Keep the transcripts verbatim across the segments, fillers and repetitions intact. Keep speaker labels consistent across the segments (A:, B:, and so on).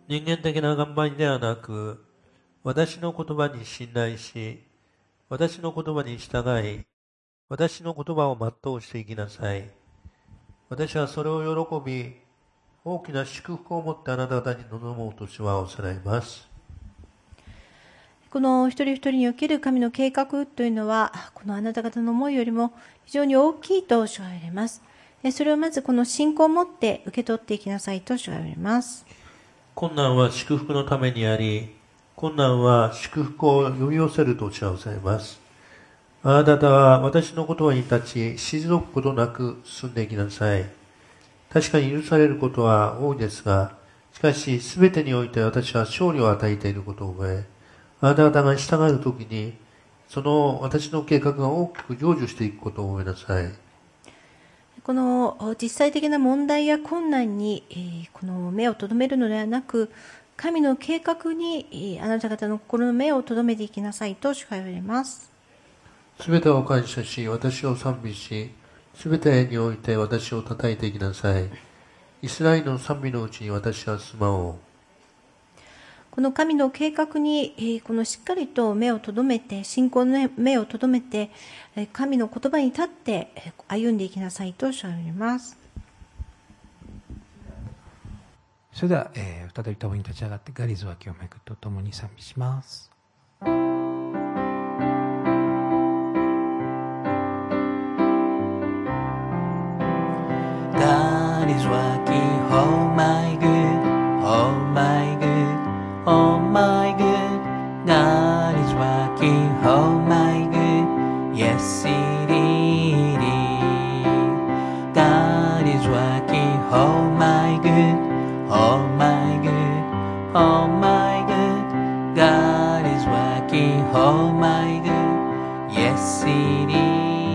A: 人間的な頑張りではなく、私の言葉に信頼し、私の言葉に従い、私の言葉を全うしていきなさい。私はそれを喜び、大きな祝福を持ってあなた方に望もうとしはおさらいます。
B: この一人一人における神の計画というのは、このあなた方の思いよりも非常に大きいと主は言われます。それをまずこの信仰を持って受け取っていきなさいと主は言われます。
A: 困難は祝福のためにあり、困難は祝福を呼び寄せると主はおっしゃいます。あなた方は私の言葉に立ち、退くことなく進んでいきなさい。確かに許されることは多いですが、しかし全てにおいて私は勝利を与えていることを覚え、あなた方が従うときに、その私の計画が大きく成就していくことを覚えなさい。
B: この実際的な問題や困難に、えー、この目を留めるのではなく、神の計画に、えー、あなた方の心の目を留めていきなさいと主が言われます。
A: すべてを感謝し、私を賛美し、すべてにおいて私を叩いていきなさい。イスラエルの賛美のうちに私は住まおう。
B: この神の計画に、えー、このしっかりと目を留めて、信仰の目を留めて、神の言葉に立って歩んでいきなさいと主は言われます。
C: それでは、えー、再び共に立ち上がってガリズワ教脈と共に賛美します。God is working for my good, oh my good, oh my good. God is working for my good, yes it is. God is working for my good, oh my good, oh my good. God is working for my good, yes it is.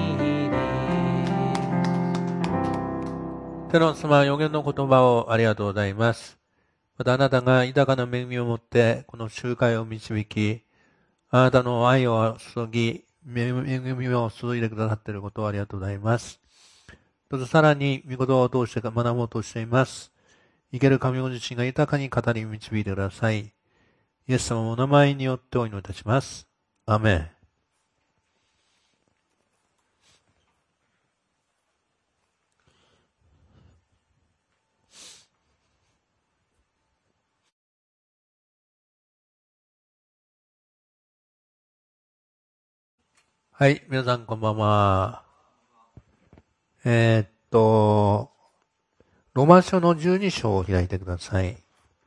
A: 天の様、予言の言葉をありがとうございます。またあなたが豊かな恵みを持ってこの集会を導き、あなたの愛を注ぎ、恵みを注いでくださっていることをありがとうございます。どうぞさらに御言葉を通して学ぼうとしています。生ける神ご自身が豊かに語り導いてください。イエス様のお名前によってお祈りいたします。アーメン。はい、皆さんこんばんは。えー、っと、ロマ書のじゅうに章を開いてください。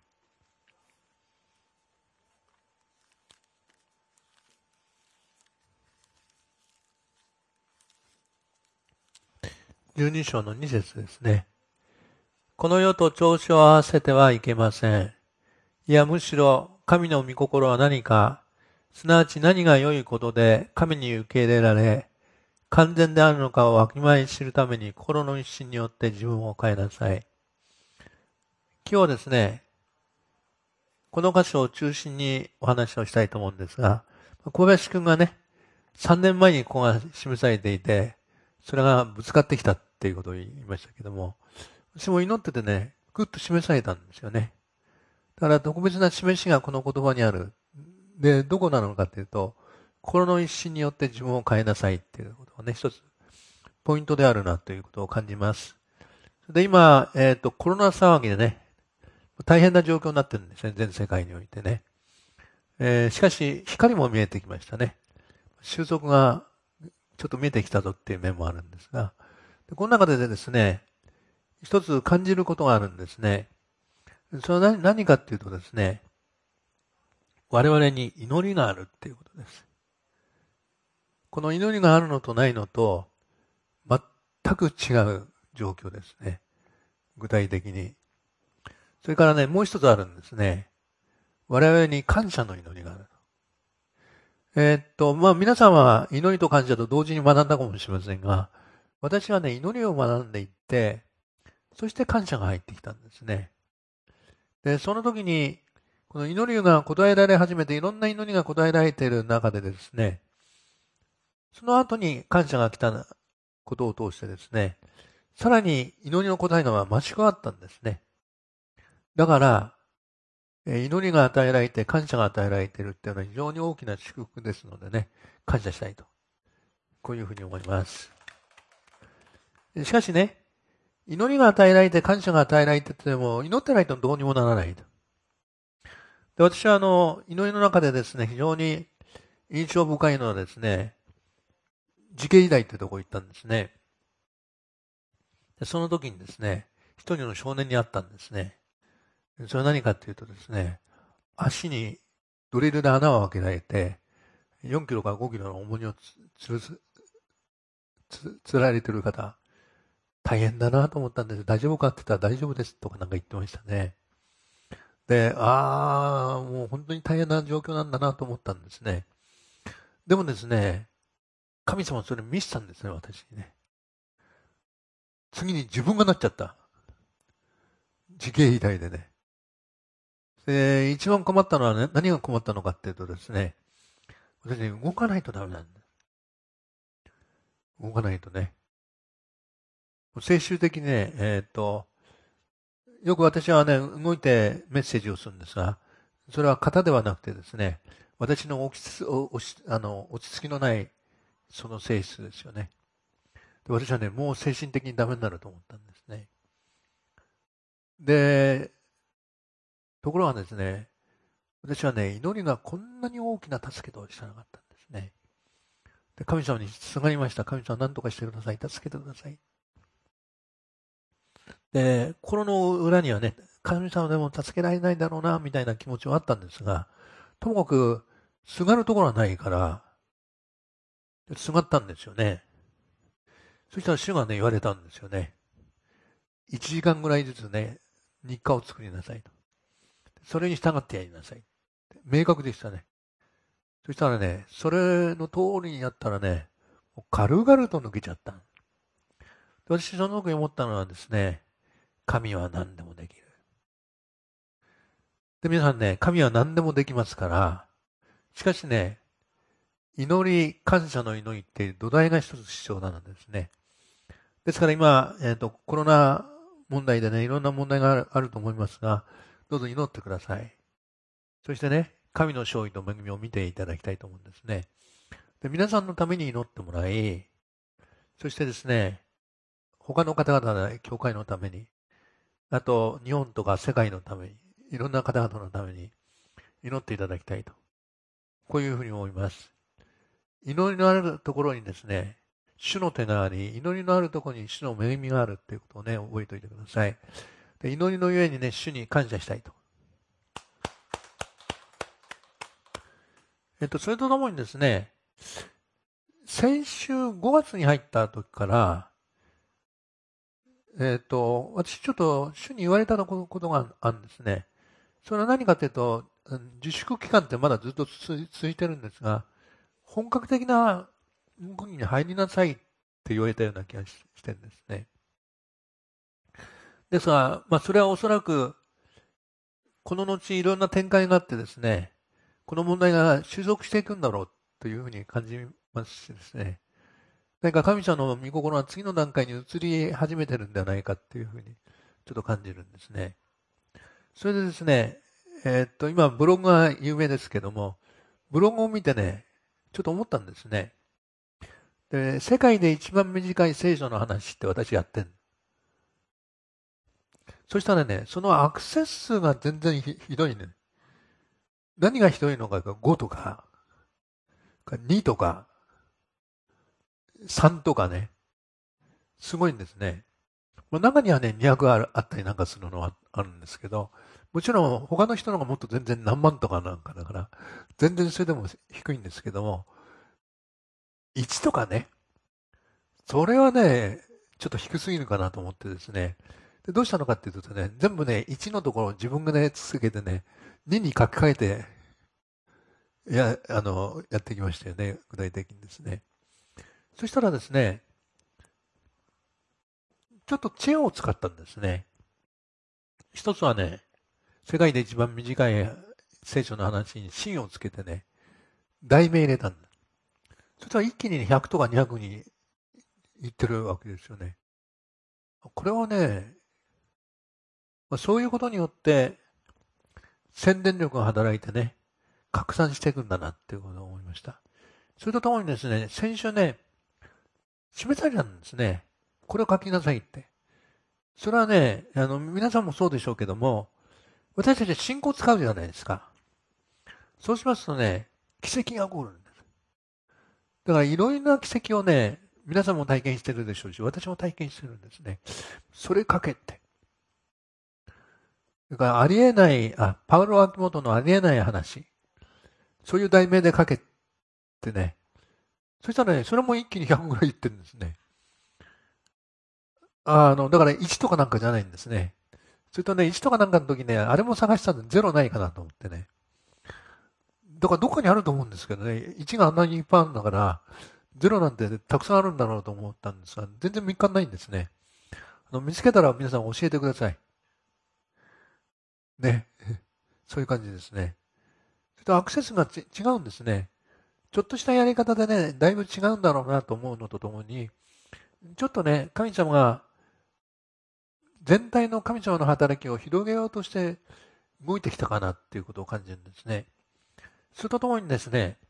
A: じゅうに章のに節ですね。この世と調子を合わせてはいけません。いや、むしろ神の御心は何か、すなわち何が良いことで神に受け入れられ、完全であるのかをわきまえ知るために心の一心によって自分を変えなさい。今日ですね、この箇所を中心にお話をしたいと思うんですが、小林くんがね、さんねんまえにここが示されていて、それがぶつかってきたっていうことを言いましたけども、私も祈っててね、ぐっと示されたんですよね。だから特別な示しがこの言葉にある。で、どこなのかっていうと、心の一心によって自分を変えなさいっていうことがね、一つポイントであるなということを感じます。で、今、えっと、コロナ騒ぎでね、大変な状況になってるんですね、全世界においてね。えー、しかし、光も見えてきましたね。収束がちょっと見えてきたぞっていう面もあるんですが、この中でですね、一つ感じることがあるんですね。それは 何, 何かっていうとですね、我々に祈りがあるっていうことです。この祈りがあるのとないのと全く違う状況ですね。具体的に。それからね、もう一つあるんですね。我々に感謝の祈りがある。えー、っと、まあ皆さんは祈りと感謝と同時に学んだかもしれませんが、私はね、祈りを学んでいって、そして感謝が入ってきたんですね。で、その時に、この祈りが答えられ始めて、いろんな祈りが答えられている中でですね、その後に感謝が来たことを通してですね、さらに祈りの答えが増し加わったんですね。だから、 祈りが与えられて、感謝が与えられているっていうのは非常に大きな祝福ですのでね、感謝したいと。こういうふうに思います。しかしね、祈りが与えられて、感謝が与えられてても、祈ってないとどうにもならないと。で、私はあの、祈りの中でですね、非常に印象深いのはですね、慈恵医大というところに行ったんですね。でその時にですね、一人の少年に会ったんですね。それは何かというとですね、足にドリルで穴を開けられて、よんキロからごキロの重荷をつるす、つ、つられている方、大変だなと思ったんです。大丈夫かって言ったら大丈夫ですとかなんか言ってましたね。で、ああ、もう本当に大変な状況なんだなと思ったんですね。でもですね、神様はそれ見せたんですね、私にね。次に自分がなっちゃった。慈恵医大でね。で、一番困ったのはね、何が困ったのかっていうとですね、私ね、動かないとダメなんです。動かないとね。最終的にね、えっと、よく私はね、動いてメッセージをするんですが、それは型ではなくてですね、私の落ちあの落ち着きのないその性質ですよね。で私はね、もう精神的にダメになると思ったんですね。で、ところがですね、私はね、祈りがこんなに大きな助けとは知らなかったんですね。で神様にすがりました。神様何とかしてください。助けてください。で、心の裏にはね、神様でも助けられないだろうな、みたいな気持ちはあったんですが、ともかく、すがるところはないから、すがったんですよね。そしたら主がね、言われたんですよね。いちじかんぐらいずつね、日課を作りなさいと。それに従ってやりなさい。明確でしたね。そしたらね、それの通りにやったらね、軽々と抜けちゃった。私その時思ったのはですね、神は何でもできる。で、皆さんね、神は何でもできますから、しかしね、祈り、感謝の祈りって土台が一つ必要なんですね。ですから今、えっと、コロナ問題でね、いろんな問題がある、あると思いますが、どうぞ祈ってください。そしてね、神の勝利と恵みを見ていただきたいと思うんですね。で、皆さんのために祈ってもらい、そしてですね、他の方々の教会のために、あと日本とか世界のために、いろんな方々のために祈っていただきたいと。こういうふうに思います。祈りのあるところにですね、主の手があり、祈りのあるところに主の恵みがあるということをね、覚えておいてください。で祈りのゆえにね、主に感謝したいと。えっと、それとともにですね、先週ごがつに入った時から、えっと、私ちょっと主に言われたことがあるんですね。それは何かというと、自粛期間ってまだずっと続いてるんですが、本格的な動きに入りなさいって言われたような気がしてるんですね。ですが、まあ、それはおそらく、この後いろんな展開があってですね、この問題が収束していくんだろうというふうに感じますしですね、何か神様の御心は次の段階に移り始めてるんではないかというふうにちょっと感じるんですね。それでですね、えー、っと、今ブログが有名ですけども、ブログを見てね、ちょっと思ったんですね。で、世界で一番短い聖書の話って私やってん。そしたらね、そのアクセス数が全然 ひ, ひどいね。何がひどいのかがごとか、にとか、さんとかね。すごいんですね。中にはね、にひゃくあったりなんかするのはあるんですけど、もちろん他の人のがもっと全然何万とかなんかだから、全然それでも低いんですけども、いちとかね、それはね、ちょっと低すぎるかなと思ってですね、でどうしたのかっていうとね、全部ね、いちのところを自分がね、続けてね、にに書き換えて、いや、あの、やってきましたよね、具体的にですね。そしたらですね、ちょっと知恵を使ったんですね。一つはね、世界で一番短い聖書の話に真をつけてね、題名入れたんだ。そしたら一気にひゃくとかにひゃくに言ってるわけですよね。これはね、そういうことによって、 宣伝力が働いてね、拡散していくんだなっていうことを思いました。それとともにですね、先週ね、示されたんですね。これを書きなさいって。それはね、あの、皆さんもそうでしょうけども、私たちは信仰を使うじゃないですか。そうしますとね、奇跡が起こるんです。だからいろいろな奇跡をね、皆さんも体験してるでしょうし、私も体験してるんですね。それかけて。だからありえない、あ、パウロ・アキモトのありえない話。そういう題名でかけてね。そしたらね、それも一気にひゃくぐらいいってるんですね。あの、だからいちとかなんかじゃないんですね。それとね、いちとかなんかの時ね、あれも探したんでゼロないかなと思ってね。だからどっかにあると思うんですけどね、いちがあんなにいっぱいあるんだから、ゼロなんてたくさんあるんだろうと思ったんですが、全然見つかんないんですね。あの見つけたら皆さん教えてください。ね。そういう感じですね。それとアクセスがち違うんですね。ちょっとしたやり方でね、だいぶ違うんだろうなと思うのとともに、ちょっとね、神様が全体の神様の働きを広げようとして動いてきたかなっていうことを感じるんですね。それとともにですね、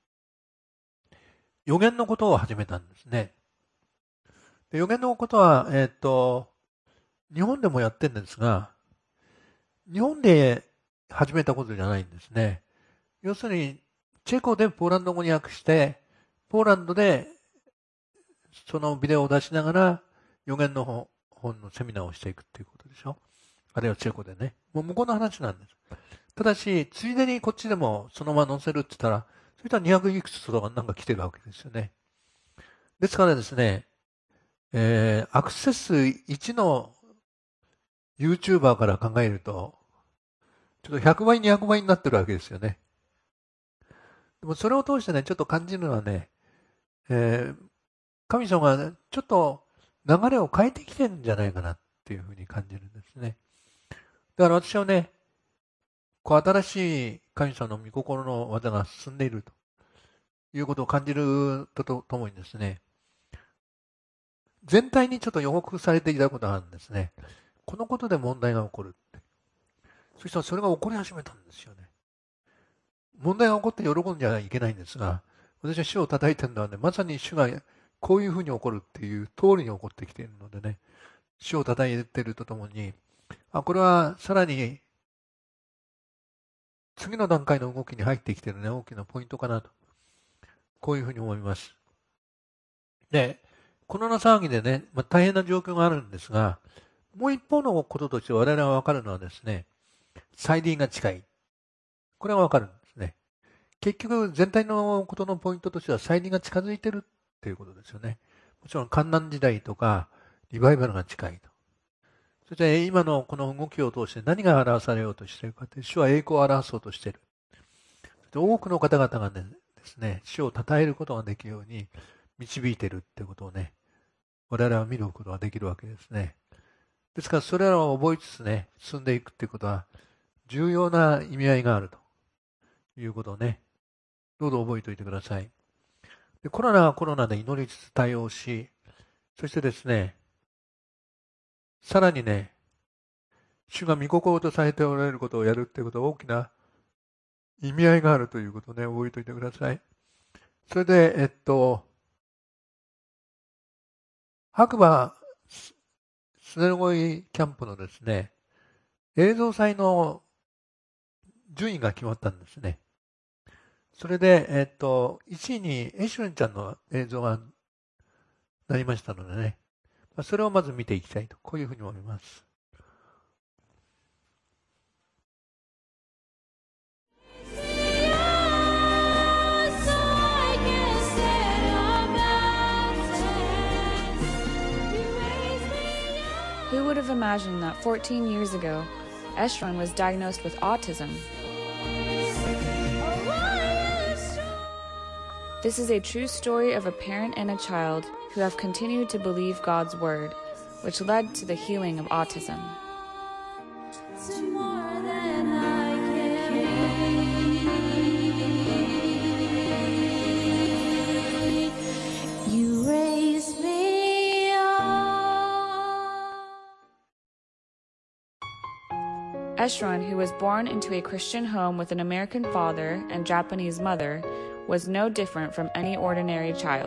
A: 予言のことを始めたんですね。で予言のことは、えっと、日本でもやってるんですが、日本で始めたことじゃないんですね。要するに、チェコでポーランド語に訳して、ポーランドでそのビデオを出しながら予言の本本のセミナーをしていくっていうことでしょ。あるいはチェコでね。もう向こうの話なんです。ただし、ついでにこっちでもそのまま載せるって言ったら、そしたらにひゃくいくつとかなんか来てるわけですよね。ですからですね、えー、アクセス数いちの YouTuber から考えると、ちょっとひゃくばい、にひゃくばいになってるわけですよね。でもそれを通してね、ちょっと感じるのはね、えー、神様がちょっと流れを変えてきてるんじゃないかなっていうふうに感じるんですね。だから私はね、こう新しい神様の御心の技が進んでいるということを感じるととともにですね、全体にちょっと予告されていたことがあるんですね。このことで問題が起こるって。そしたらそれが起こり始めたんですよね。問題が起こって喜んじゃいけないんですが、私は主を叩いてるのはね、まさに主がこういうふうに起こるっていう通りに起こってきているのでね、主を叩いているとともに、あ、これはさらに次の段階の動きに入ってきているね、大きなポイントかなと。こういうふうに思います。で、この騒ぎでね、まあ、大変な状況があるんですが、もう一方のこととして我々は分かるのはですね、再臨が近い。これが分かるんですね。結局、全体のことのポイントとしては再臨が近づいているっていうことですよね。もちろん、観難時代とか、リバイバルが近いと。そして今のこの動きを通して何が表されようとしているかという、主は栄光を表そうとしている。多くの方々がね、ですね、主を称えることができるように導いているってことをね、我々は見ることができるわけですね。ですからそれらを覚えつつね、進んでいくっていうことは重要な意味合いがあるということをね、どうぞ覚えておいてください。でコロナはコロナで祈りつつ対応し、そしてですね、さらにね、主が御心とされておられることをやるっていうことは大きな意味合いがあるということをね、覚えておいてください。それで、えっと、白馬スネルゴイキャンプのですね、映像祭の順位が決まったんですね。それで、えっと、いちいにエシュンちゃんの映像がなりましたのでね、それをまず見ていきたいと、こういうふうに思います。
D: Who would have imagined that fourteen years ago, Eshron was diagnosed with autism? This is a true story of a parent and a child who have continued to believe God's word, which led to the healing of autism. Eshron, who was born into a Christian home with an American father and Japanese mother, was no different from any ordinary child.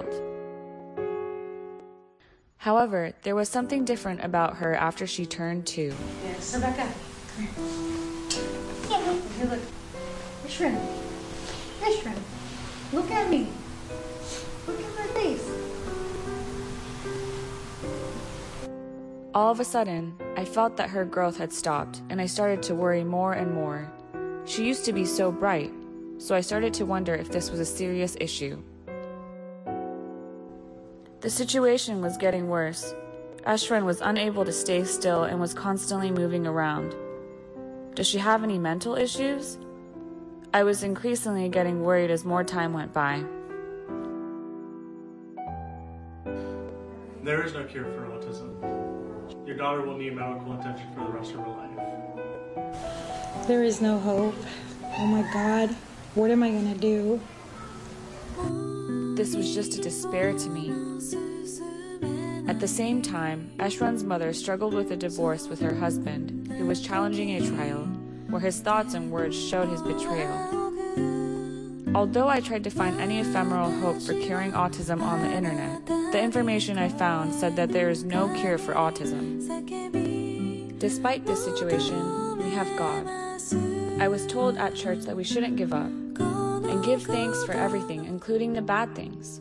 D: However, there was something different about her after she turned two.
E: Yes, Rebecca. Yeah, here, look. Eshron. Eshron. Look at me. Look at my face.
D: All of a sudden, I felt that her growth had stopped, and I started to worry more and more. She used to be so bright, so I started to wonder if this was a serious issue. The situation was getting worse. Eshron was unable to stay still and was constantly moving around. Does she have any mental issues? I was increasingly getting worried as more time went by.
F: There is no cure for autism. Your daughter will need medical attention for the rest of her life.
G: There is no hope. Oh my God, what am I gonna do?
D: This was just a despair to me. At the same time, Eshron's mother struggled with a divorce with her husband, who was challenging a trial, where his thoughts and words showed his betrayal. Although I tried to find any ephemeral hope for curing autism on the internet, the information I found said that there is no cure for autism. Despite this situation, we have God. I was told at church that we shouldn't give up, and give thanks for everything, including the bad things.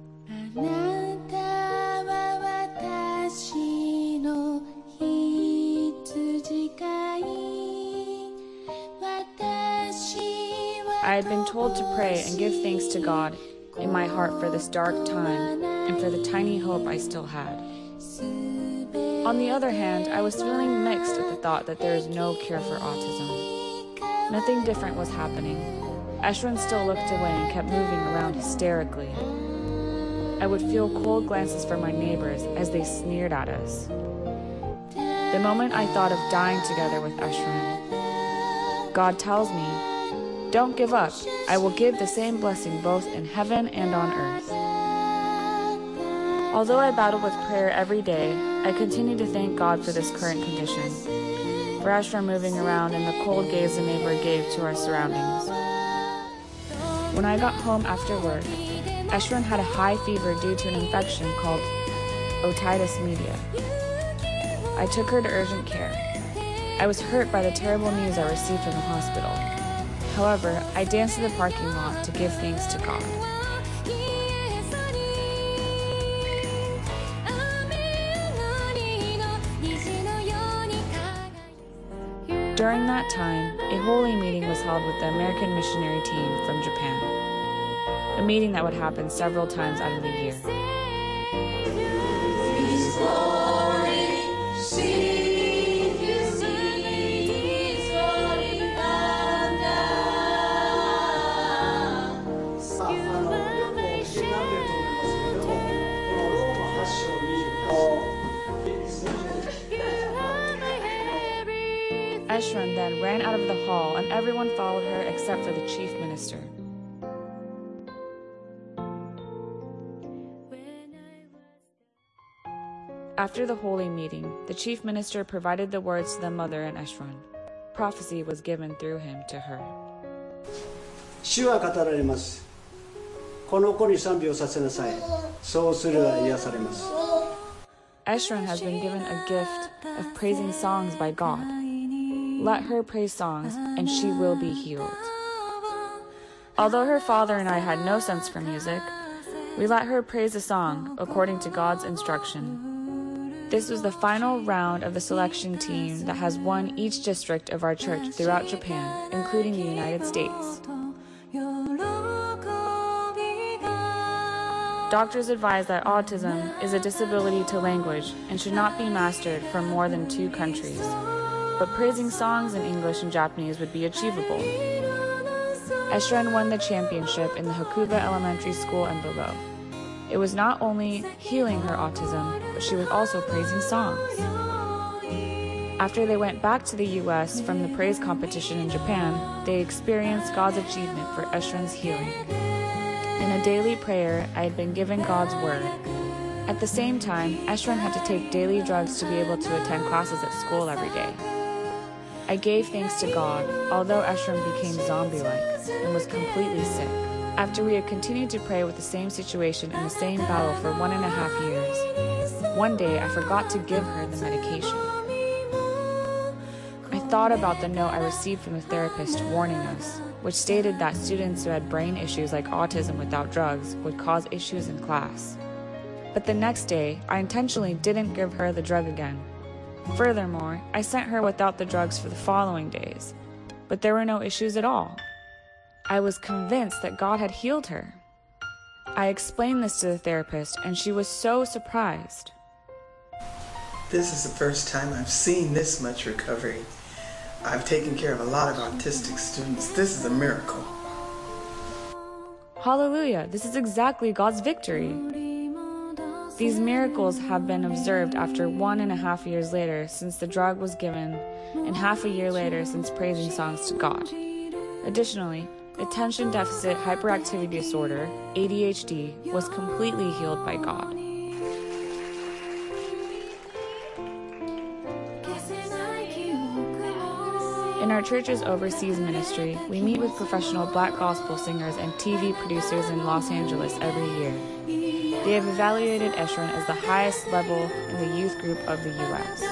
D: I had been told to pray and give thanks to God in my heart for this dark time and for the tiny hope I still had. On the other hand, I was feeling mixed at the thought that there is no cure for autism. Nothing different was happening. Eshron still looked away and kept moving around hysterically. I would feel cold glances from my neighbors as they sneered at us. The moment I thought of dying together with Eshron, God tells me, "Don't give up. I will give the same blessing both in heaven and on earth." Although I battled with prayer every day, I continue to thank God for this current condition, for Eshron moving around and the cold gaze a neighbor gave to our surroundings. When I got home after work, Eshron had a high fever due to an infection called otitis media. I took her to urgent care. I was hurt by the terrible news I received from the hospital. However, I danced in the parking lot to give thanks to God. During that time, a holy meeting was held with the American missionary team from Japan, a meeting that would happen several times out of the year. Eshron then ran out of the hall, and everyone followed her except for the chief minister. After the holy meeting, the chief minister provided the words to the mother and Eshron. Prophecy was given through him to her.
H: 主は語られます。この子に賛美をさせなさい。そうすれば癒されます。
D: Eshron has been given a gift of praising songs by God. Let her praise songs, and she will be healed. Although her father and I had no sense for music, we let her praise a song according to God's instruction. This was the final round of the selection team that has won each district of our church throughout Japan, including the United States. Doctors advise that autism is a disability to language and should not be mastered from more than two countries. But praising songs in English and Japanese would be achievable. Eshron won the championship in the Hakuba Elementary School and below. It was not only healing her autism, but she was also praising songs. After they went back to the U S from the praise competition in Japan, they experienced God's achievement for Eshron's healing. In a daily prayer, I had been given God's word. At the same time, Eshron had to take daily drugs to be able to attend classes at school every day. I gave thanks to God, although Eshron became zombie-like and was completely sick. After we had continued to pray with the same situation in the same battle for one and a half years, one day I forgot to give her the medication. I thought about the note I received from the therapist warning us, which stated that students who had brain issues like autism without drugs would cause issues in class. But the next day, I intentionally didn't give her the drug again. Furthermore, I sent her without the drugs for the following days, but there were no issues at all. I was convinced that God had healed her. I explained this to the therapist, and she was so surprised.
I: This is the first time I've seen this much recovery. I've taken care of a lot of autistic students. This is a miracle.
D: Hallelujah! This is exactly God's victory. These miracles have been observed after one and a half years later since the drug was given, and half a year later since praising songs to God. Additionally, attention deficit hyperactivity disorder, A D H D, was completely healed by God. In our church's overseas ministry, we meet with professional black gospel singers and T V producers in Los Angeles every year. They have evaluated Eshron as the highest level in the youth group of the U S.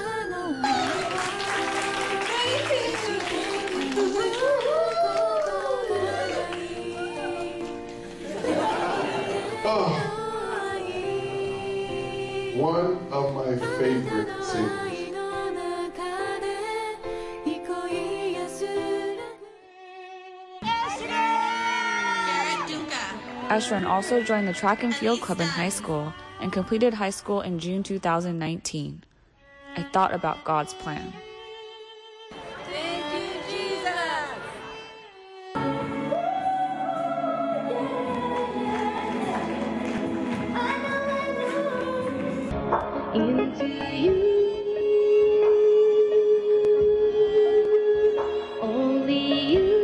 J: Oh, one of my favorite singers.
D: Eshron also joined the track and field club in high school and completed high school in June two thousand nineteen. I thought about God's plan.
K: Thank you, Jesus. Into you, only you.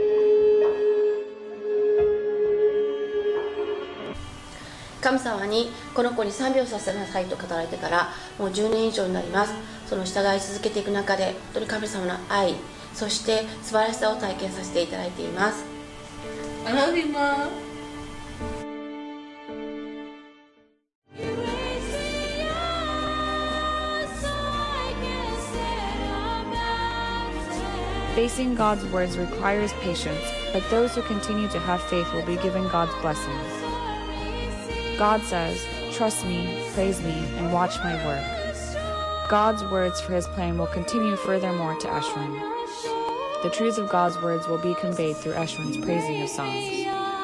L: 神様にこの子に賛美をさせなさいと語られてからもうじゅうねん以上になります。その従い続けていく中で本当に神様の愛、そして素晴らしさを体験させていただいています。I love you, Mom.
D: Facing God's words requires patience, but those who continue to have faith will be given God's blessings. God says, trust me, praise me, and watch my work. God's words for his plan will continue furthermore to Eshron. The truths of God's words will be conveyed through Eshron's praising of songs.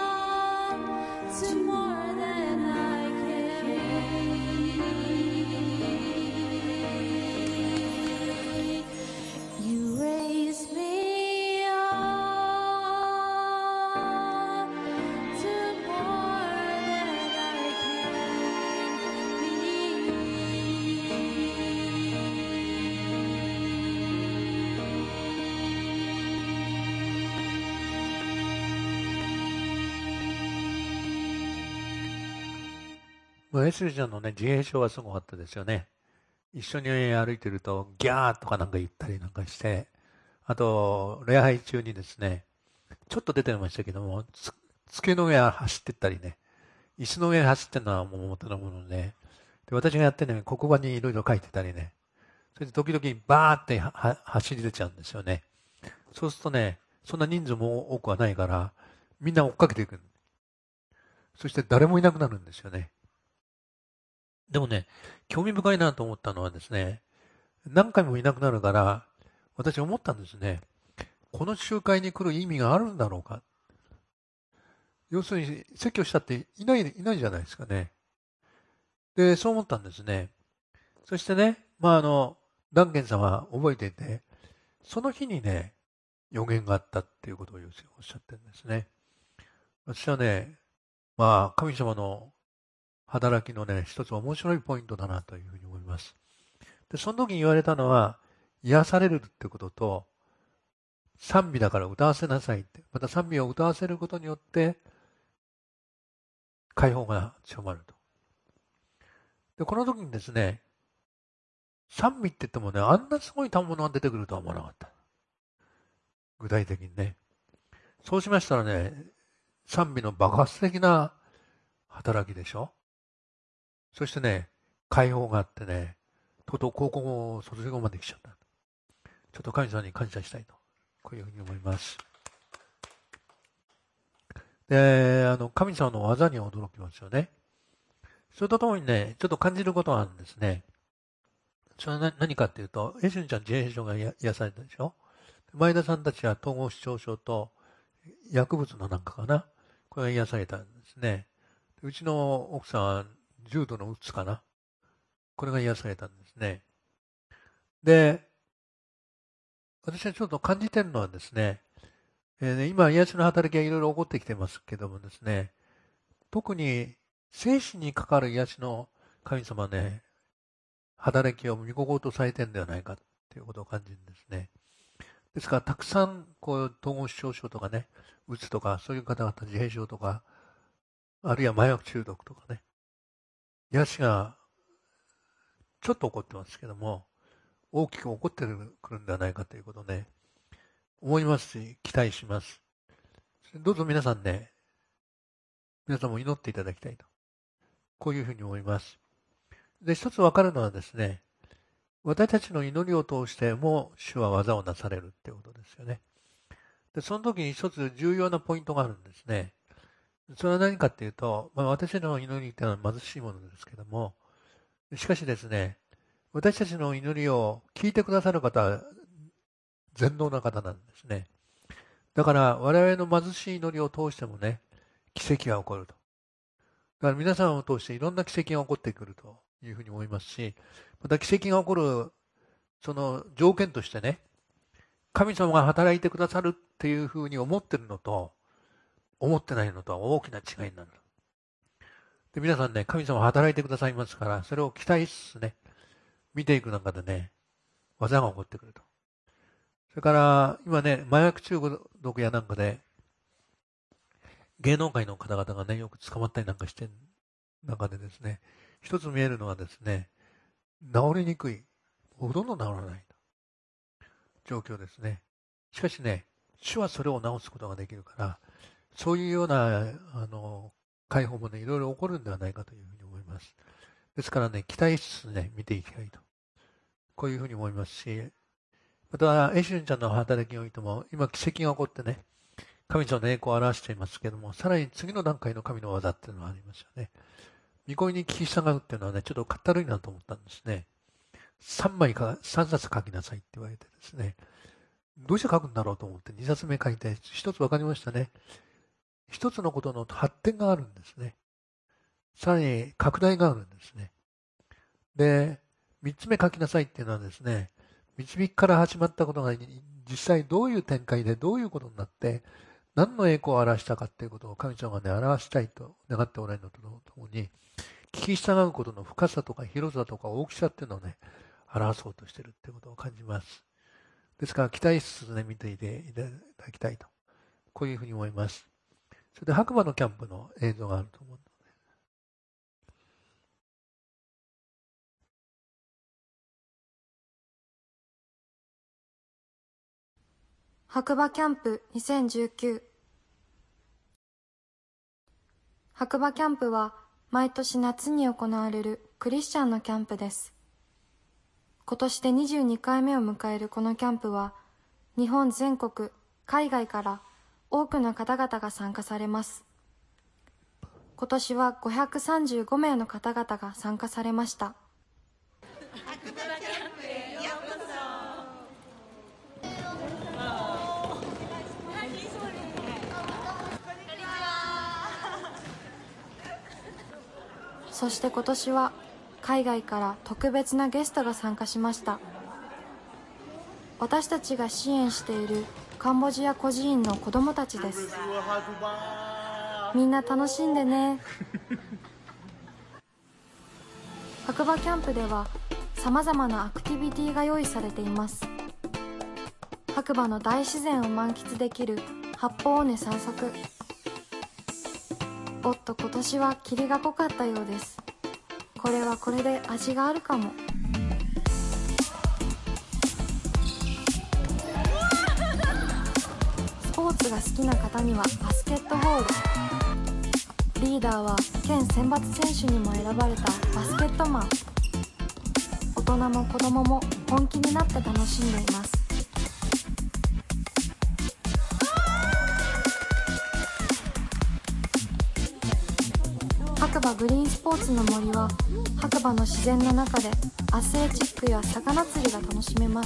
A: エスリちゃんのね、自閉症はすごかったですよね。一緒に歩いてると、ギャーとかなんか言ったりなんかして、あと、礼拝中にですね、ちょっと出てましたけども、つ机の上走ってったりね、椅子の上走ってるのはもう元のもので、で、私がやってね、黒板にいろいろ書いてたりね、それで時々バーっては走り出ちゃうんですよね。そうするとね、そんな人数も多くはないから、みんな追っかけていく。そして誰もいなくなるんですよね。でもね、興味深いなと思ったのはですね、何回もいなくなるから、私思ったんですね。この集会に来る意味があるんだろうか。要するに、説教したっていない、いないじゃないですかね。で、そう思ったんですね。そしてね、まあ、あの、ダンケンさんは覚えていて、その日にね、予言があったっていうことをおっしゃってるんですね。私はね、まあ、神様の働きのね、一つ面白いポイントだなというふうに思います。で、その時に言われたのは、癒されるってことと、賛美だから歌わせなさいって。また賛美を歌わせることによって、解放が強まると。で、この時にですね、賛美って言ってもね、あんなすごい賜物が出てくるとは思わなかった。 具体的にね。そうしましたらね、賛美の爆発的な働きでしょ。そしてね、解放があってね、とうとう高校卒業まで来ちゃった。ちょっと神様に感謝したいと、こういうふうに思います。で、あの、神様の技に驚きますよね。それとともにね、ちょっと感じることがあるんですね。それは何かっていうと、エシュンちゃん自閉症が癒されたでしょ。前田さんたちは統合失調症と薬物のなんかかな。これが癒されたんですね。うちの奥さんは重度のうつかな。これが癒されたんですね。で、私はちょっと感じてるのはですね、えー、今、癒しの働きがいろいろ起こってきてますけどもですね、特に精神に関わる癒しの神様ね、働きを見心とされてるんではないかということを感じるんですね。ですから、たくさん、こう、統合失調症とかね、うつとか、そういう方々、自閉症とか、あるいは麻薬中毒とかね、癒しがちょっと起こってますけども、大きく起こってくるんではないかということをね、思いますし、期待します。どうぞ皆さんね、皆さんも祈っていただきたいと。こういうふうに思います。で、一つわかるのはですね、私たちの祈りを通しても主は技をなされるっていうことですよね。で、その時に一つ重要なポイントがあるんですね。それは何かっていうと、まあ、私たちの祈りっていうのは貧しいものですけども、しかしですね、私たちの祈りを聞いてくださる方は全能な方なんですね。だから我々の貧しい祈りを通してもね、奇跡が起こると。だから皆さんを通していろんな奇跡が起こってくるというふうに思いますし、また奇跡が起こるその条件としてね、神様が働いてくださるっていうふうに思ってるのと、思ってないのとは大きな違いになる。で、皆さんね、神様働いてくださいますから、それを期待しつつね、見ていく中でね、技が起こってくると。それから、今ね、麻薬中毒やなんかで、芸能界の方々がね、よく捕まったりなんかしてる中でですね、一つ見えるのはですね、治りにくい、ほとんど治らない状況ですね。しかしね、主はそれを治すことができるから、そういうような、あの、解放もね、いろいろ起こるんではないかというふうに思います。ですからね、期待しつつね、見ていきたいと。こういうふうに思いますし、また、エシュンちゃんの働きにおいても、今奇跡が起こってね、神様の栄光を表していますけども、さらに次の段階の神の技っていうのがありますよね。御声に聞き従うっていうのはね、ちょっとかったるいなと思ったんですね。さんまいか、さんさつ書きなさいって言われてですね、どうして書くんだろうと思ってにさつめ書いて、一つ分かりましたね。一つのことの発展があるんですね。さらに拡大があるんですね。で、三つ目書きなさいっていうのはですね、導きから始まったことが実際どういう展開でどういうことになって、何の栄光を表したかっていうことを神様がね、表したいと願っておられるのとともに、聞き従うことの深さとか広さとか大きさっていうのをね、表そうとしているっていうことを感じます。ですから期待しつつね、見ていていただきたいと。こういうふうに思います。それで白馬のキャンプの映像があると思うので。
M: 白馬キャンプにせんじゅうきゅう。白馬キャンプは毎年夏に行われるクリスチャンのキャンプです。今年でにじゅうにかいめを迎えるこのキャンプは、日本全国、海外から多くの方々が参加されます。今年はごひゃくさんじゅうごめいの方々が参加されました。
K: 白馬キャンプへようこそ。
M: そして今年は海外から特別なゲストが参加しました。私たちが支援しているカンボジア孤児院の子どもたちです。みんな楽しんでね。白馬キャンプではさまざまなアクティビティが用意されています。白馬の大自然を満喫できる八方尾根散策。おっと、今年は霧が濃かったようです。これはこれで味があるかも。 ツが好きな方にはバスケットボール、リーダーは県選抜選手にも選ばれたバスケットマン。大人も子供も本気になって楽しんでいます。白馬グリーンスポーツの森は白馬の自然の中でアスレチックや魚釣りが楽しめます。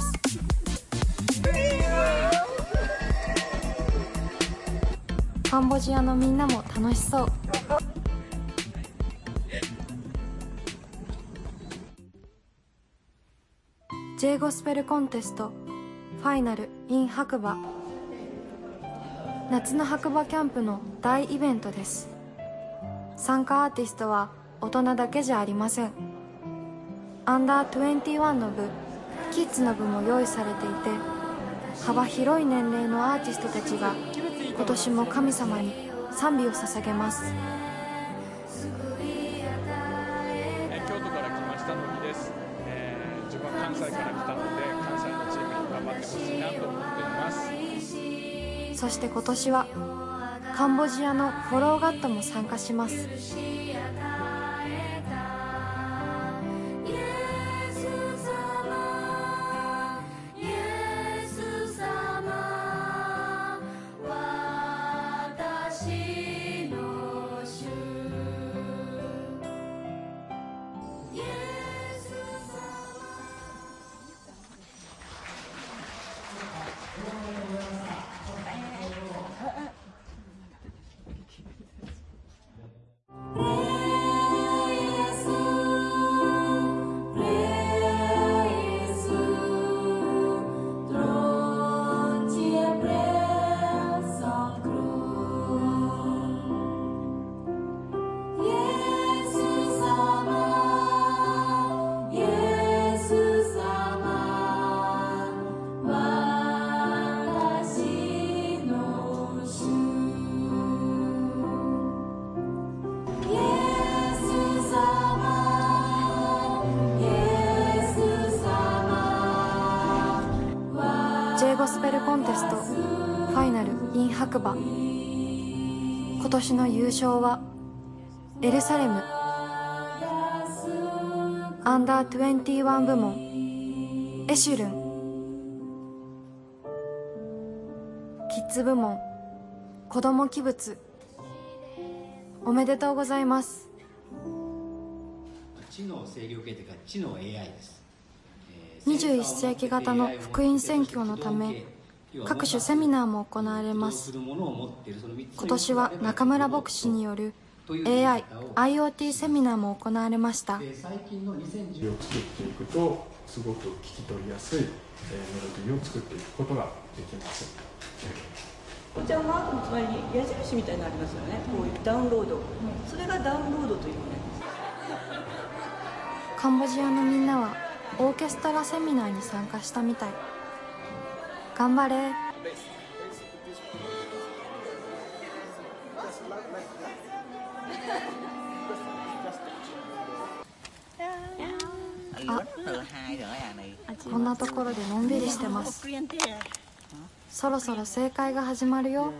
M: カンボジアのみんなも楽しそう。J ゴスペルコンテストファイナル in 白馬。夏の白馬キャンプの大イベントです。参加アーティストは大人だけじゃありません。アンダーにじゅういちの部、キッズの部も用意されていて、幅広い年齢のアーティストたちが今年も神様に賛美を捧げます。
N: 京都から来ましたのりです。えー、自分は関西から来たので関西のチームに頑張ってほしいなと思っています。
M: そして今年はカンボジアのフォローガットも参加します。J ゴスペルコンテストファイナル in 白馬。今年の優勝はエルサレム。アンダーにじゅういち部門エシュルン。キッズ部門子ども器物。おめでとうございます。
O: 知能制御系というか知能 エーアイ です。
M: にじゅういっ世紀型の福音宣教のため各種セミナーも行われます。今年は中村牧師による エーアイ、アイオーティー セミナーも行われました。
J: 最近のにせんじゅうを作っていくとすごく聞き取りやすいメロディーを作っていくことができます。
P: こちらのマークの隣に矢印みたいなのありますよね。こういうダウンロード、それがダウンロードというね。
M: カンボジアのみんなはオーケストラセミナーに参加したみたい。頑張れ。あ、こんなところでのんびりしてます。そろそろ正解が始まるよ。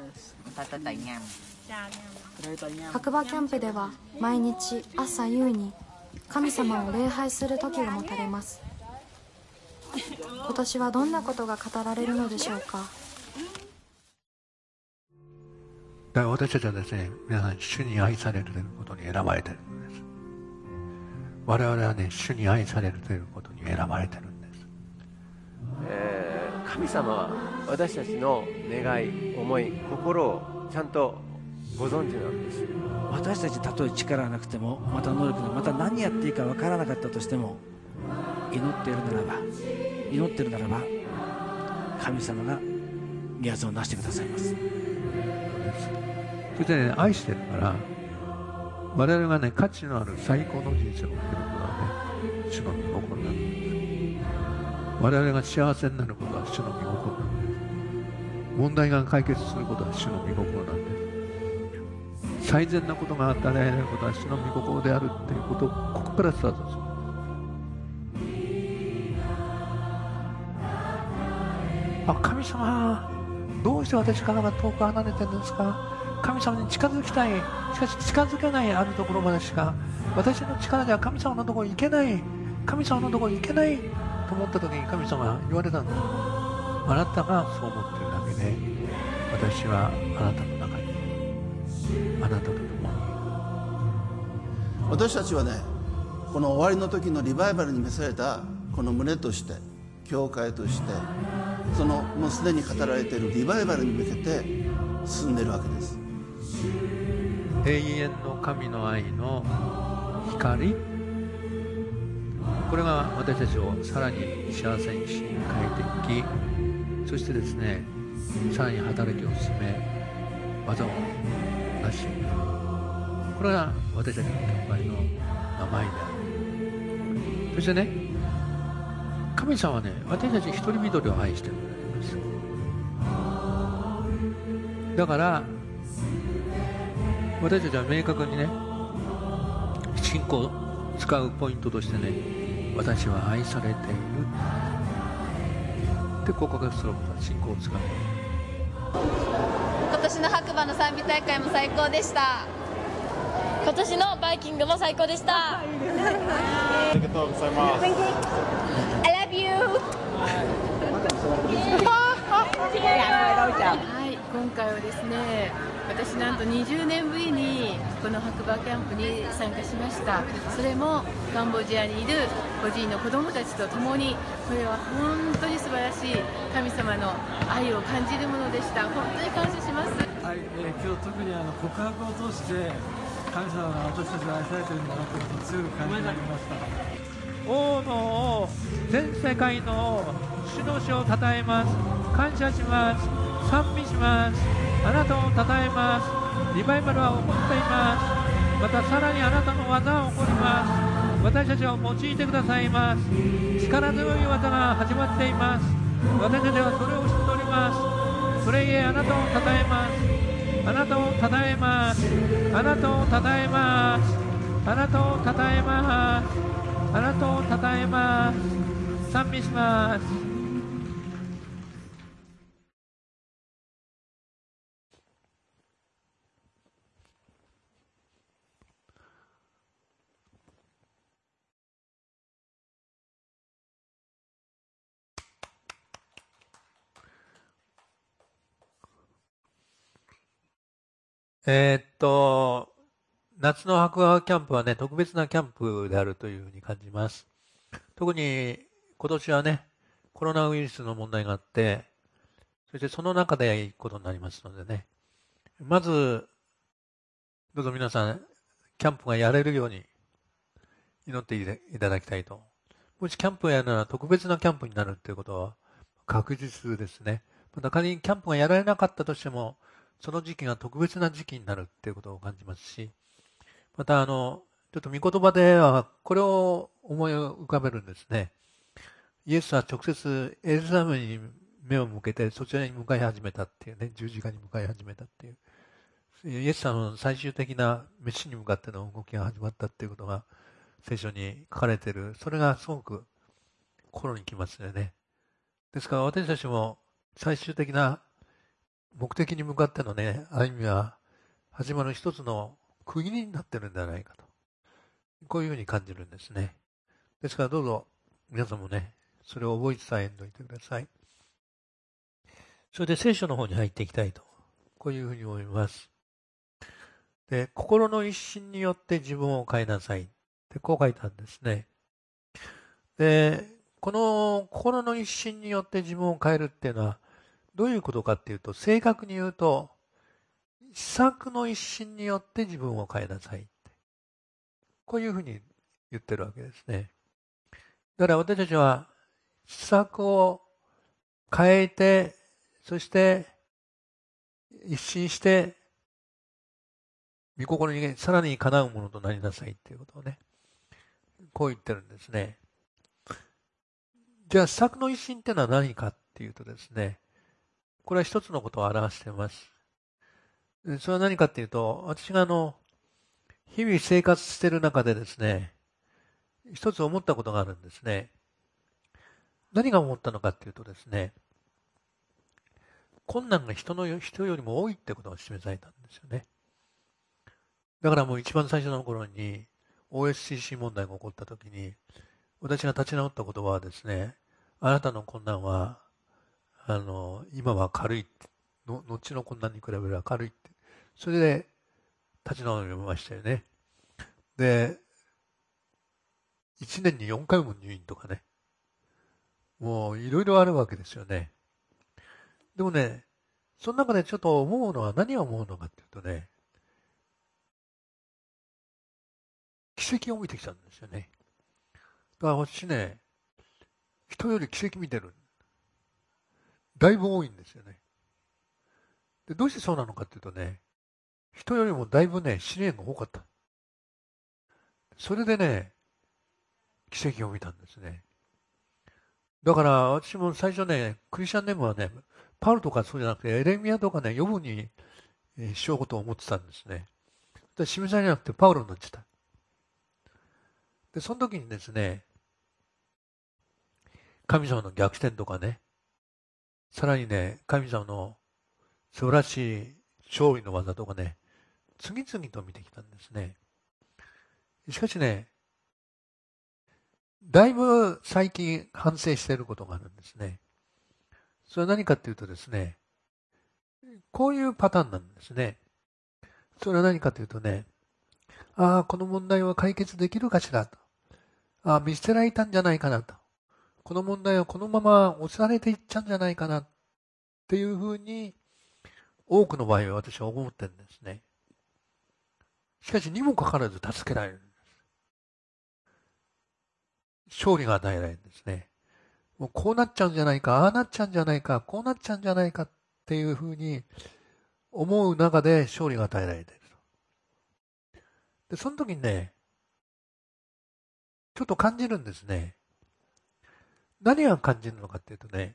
M: 白馬キャンプでは毎日朝夕に神様を礼拝する時が持たれます。今年はどんなことが語られるのでしょうか。
A: だから私たちはですね、皆さん主に愛されるということに選ばれているのです。我々はね、主に愛されるということに選ばれているんです。
Q: えー、神様は私たちの願い、思い、心をちゃんとご存知なんです。
R: 私たちたとえ力がなくても、また能力がまた何やっていいか分からなかったとしても、祈っているならば祈っているならば神様が宮津をなしてくださいます。
A: そしてね、愛してるから我々がね、価値のある最高の人生を送ることはね、主の御心なんです。我々が幸せになることは主の御心なんです。問題が解決することは主の御心なんです。最善なことが与えられることは主の御心であるっていうことをここからスタートする。あ、神様どうして私からは遠く離れてるんですか。神様に近づきたい。しかし近づけないあるところまでしか、私の力では神様のところに行けない。神様のところに行けないと思った時に神様が言われたんだ。あなたがそう思っているだけで、私はあなたの中に、あなたと共に。
S: 私たちはね、この終わりの時のリバイバルに召されたこの胸として、教会として、そのもうすでに語られているリバイバルに向けて進んでいるわけです。
A: 永遠の神の愛の光、これが私たちをさらに幸せにし変えていき、そしてですね、さらに働きを進め、技を成し、これが私たちの教会の名前である。そしてね、神様はね、私たち一人一人を愛しているんです。だから私たちは明確にね、信仰を使うポイントとしてね、私は愛されているって告白することは信仰を使う。
T: 今年の白馬の賛美大会も最高でした。今年のバイキングも最高でした。あ
J: りがとうございます。
T: I love you。
U: はい、今回はですね、私なんとにじゅうねんぶりにこの白馬キャンプに参加しました。それもカンボジアにいる個人の子どもたちと共に、これは本当に素晴らしい神様の愛を感じるものでした。本当に感謝します。
V: はい、えー、今日特にあの告白を通して神様が私たちを愛されているんだなということを強く感じられました。
A: 王の王、全世界の王、主の主をたたえます。感謝します。賛美します。あなたをたたえます。リバイバルは起こっています。またさらにあなたの技が起こります。私たちを用いてくださいます。力強い技が始まっています。私たちはそれを知っております。それゆえあなたをたたえます。あなたをたたえます。あなたをたたえます。あなたをたたえます。あなたをたたえます。賛美します。えー、っと、夏の白馬キャンプはね、特別なキャンプであるというふうに感じます。特に今年はね、コロナウイルスの問題があって、そしてその中で行くことになりますのでね、まず、どうぞ皆さん、キャンプがやれるように祈っていただきたいと。もしキャンプをやるなら特別なキャンプになるということは確実ですね。また仮にキャンプがやられなかったとしても、その時期が特別な時期になるということを感じますし、またあの、ちょっと御言葉ではこれを思い浮かべるんですね。イエスは直接エルサレムに目を向けてそちらに向かい始めたっていうね、十字架に向かい始めたっていう。イエス様の最終的な飯に向かっての動きが始まったっていうことが聖書に書かれている。それがすごく心にきますよね。ですから私たちも最終的な目的に向かってのね、歩みは始まる一つの区切りになってるんじゃないかと。こういうふうに感じるんですね。ですからどうぞ皆さんもね、それを覚えてさえおいてください。それで聖書の方に入っていきたいと。こういうふうに思います。で、心の一心によって自分を変えなさい。ってこう書いたんですね。で、この心の一心によって自分を変えるっていうのは、どういうことかっていうと、正確に言うと、思索の一心によって自分を変えなさいって。こういうふうに言ってるわけですね。だから私たちは、思索を変えて、そして一新して、御心にさらにかなうものとなりなさいっていうことをね、こう言ってるんですね。じゃあ、思索の一心っていうのは何かっていうとですね、これは一つのことを表しています。それは何かっていうと、私があの、日々生活している中でですね、一つ思ったことがあるんですね。何が思ったのかっていうとですね、 困難が人の人よりも多いってことが示されたんですよね。だからもう一番最初の頃に オーエスシーシー 問題が起こった時に、私が立ち直った言葉はですね、あなたの困難はあの今は軽いって、の後の困難に比べれば軽いって、それで立ち直りましたよね。で、いちねんによんかいも入院とかね、もういろいろあるわけですよね。でもね、その中でちょっと思うのは、何を思うのかっていうとね、奇跡を見てきたんですよね。だから私ね、人より奇跡見てる。だいぶ多いんですよね。で、どうしてそうなのかっていうとね、人よりもだいぶね、試練が多かった。それでね、奇跡を見たんですね。だから私も最初ね、クリスチャンネームはね、パウルとかそうじゃなくて、エレミアとかね、ヨブにしようと思ってたんですね。で、示されなくてパウルになってた。で、その時にですね、神様の逆転とかね、さらにね、神様の素晴らしい勝利の技とかね、次々と見てきたんですね。しかしね、だいぶ最近反省していることがあるんですね。それは何かっていうとですね、こういうパターンなんですね。それは何かというとね、ああ、この問題は解決できるかしらと。ああ、見捨てられたんじゃないかなと。この問題はこのまま押されていっちゃうんじゃないかなっていうふうに、多くの場合は私は思ってるんですね。しかし、にもかかわらず助けられるんです。勝利が与えられるんですね。もうこうなっちゃうんじゃないか、ああなっちゃうんじゃないか、こうなっちゃうんじゃないかっていうふうに思う中で勝利が与えられていると。で、その時にね、ちょっと感じるんですね。何が感じるのかっていうとね、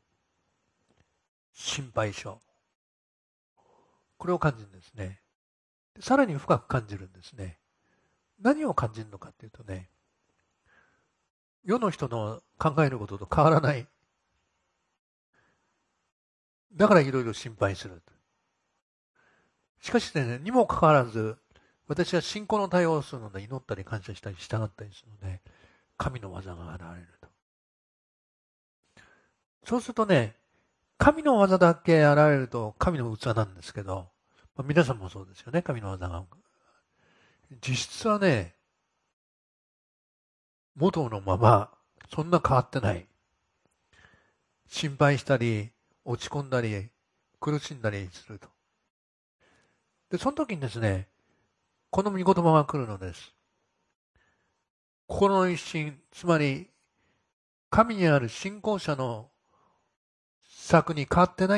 A: 心配性。これを感じるんですね。さらに深く感じるんですね。何を感じるのかっていうとね、世の人の考えることと変わらない。だからいろいろ心配する。しかしね、にもかかわらず、私は信仰の対応をするので、祈ったり感謝したり従ったりするので、神の技が現れると。そうするとね、神の技だけ現れると神の器なんですけど、まあ、皆さんもそうですよね、神の技が。実質はね、元のまま、そんな変わってない。心配したり、落ち込んだり、苦しんだりすると。で、その時にですね、この御言葉が来るのです。心の一心、つまり、神にある信仰者の策に変わってない。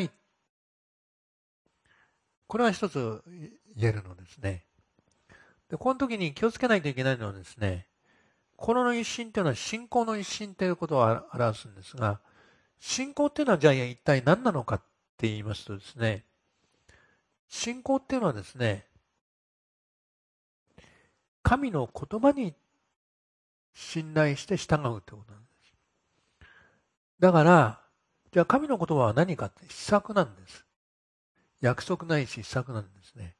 A: これは一つ言えるのですね。で、この時に気をつけないといけないのはですね、心の一心というのは信仰の一心ということを表すんですが、信仰っていうのはじゃあ一体何なのかって言いますとですね、信仰っていうのはですね、神の言葉に信頼して従うということなんです。だから、じゃあ神の言葉は何かって秘策なんです。約束ないし秘策なんですね。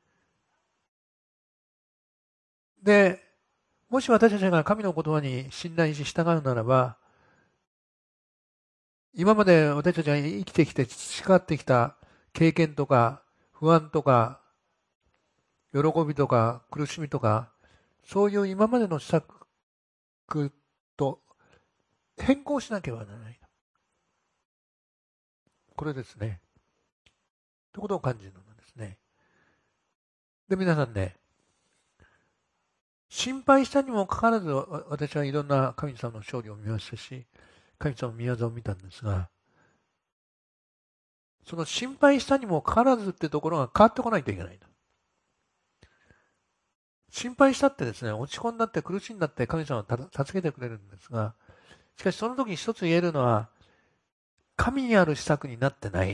A: で、もし私たちが神の言葉に信頼し従うならば、今まで私たちが生きてきて培ってきた経験とか不安とか喜びとか苦しみとか、そういう今までの施策と変更しなければならない。これですね。ということを感じるのですね。で、皆さんね、心配したにもかかわらず、私はいろんな神様の勝利を見ましたし、神様の御業を見たんですが、その心配したにもかかわらずってところが変わってこないといけない。心配したってですね、落ち込んだって苦しんだって神様は助けてくれるんですが、しかしその時に一つ言えるのは、神にある施策になってない。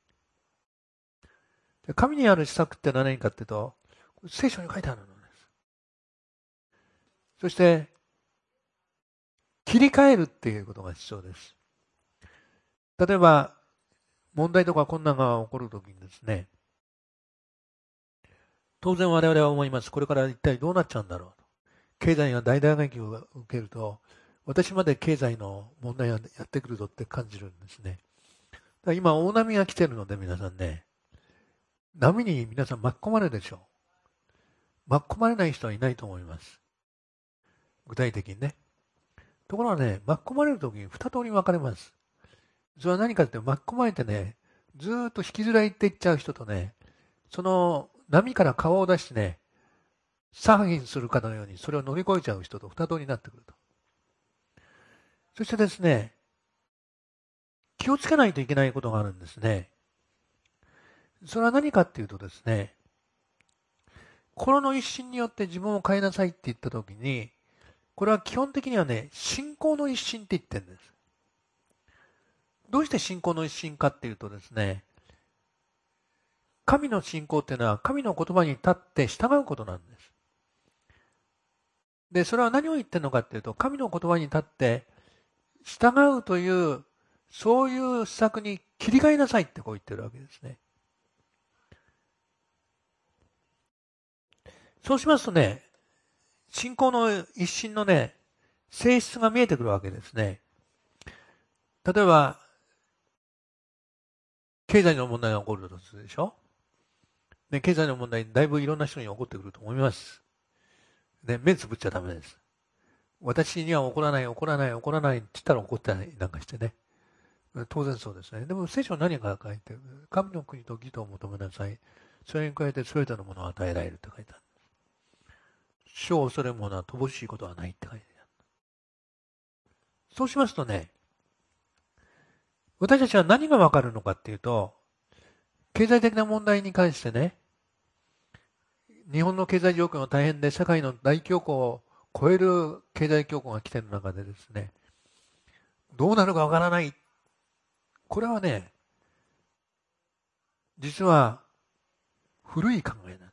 A: 神にある施策って何かっていうと、聖書に書いてあるのです。そして、切り替えるっていうことが必要です。例えば、 問題とか困難が起こるときにですね、当然我々は思います。これから一体どうなっちゃうんだろうと。経済が大打撃を受けると、私まで経済の問題がやってくるぞって感じるんですね。だから今大波が来てるので皆さんね、波に皆さん巻き込まれるでしょう。巻き込まれない人はいないと思います。具体的にね。ところがね、巻き込まれるときに二通り分かれます。それは何かって巻き込まれてね、ずーっと引きずられていっちゃう人とね、その波から顔を出してね、サーフィンするかのようにそれを乗り越えちゃう人と二通りになってくると。そしてですね、気をつけないといけないことがあるんですね。それは何かっていうとですね、心の一心によって自分を変えなさいって言ったときに、これは基本的にはね、信仰の一心って言ってるんです。どうして信仰の一心かっていうとですね、神の信仰っていうのは神の言葉に立って従うことなんです。で、それは何を言ってるのかっていうと、神の言葉に立って従うという、そういう施策に切り替えなさいってこう言ってるわけですね。そうしますとね、信仰の一心のね、性質が見えてくるわけですね。例えば、経済の問題が起こるとするでしょ。ね、経済の問題、だいぶいろんな人に起こってくると思います。ね、目つぶっちゃダメです。私には起こらない、起こらない、起こらないって言ったら起こったりなんかしてね。当然そうですね。でも聖書は何が書いてる？神の国と義とを求めなさい。それに加えて全てのものを与えられるって書いてある。主を恐れるものは乏しいことはないって書いてある。そうしますとね、私たちは何がわかるのかっていうと、経済的な問題に関してね、日本の経済状況が大変で世界の大恐慌を超える経済恐慌が来ている中でですね、どうなるかわからない。これはね、実は古い考えなんです。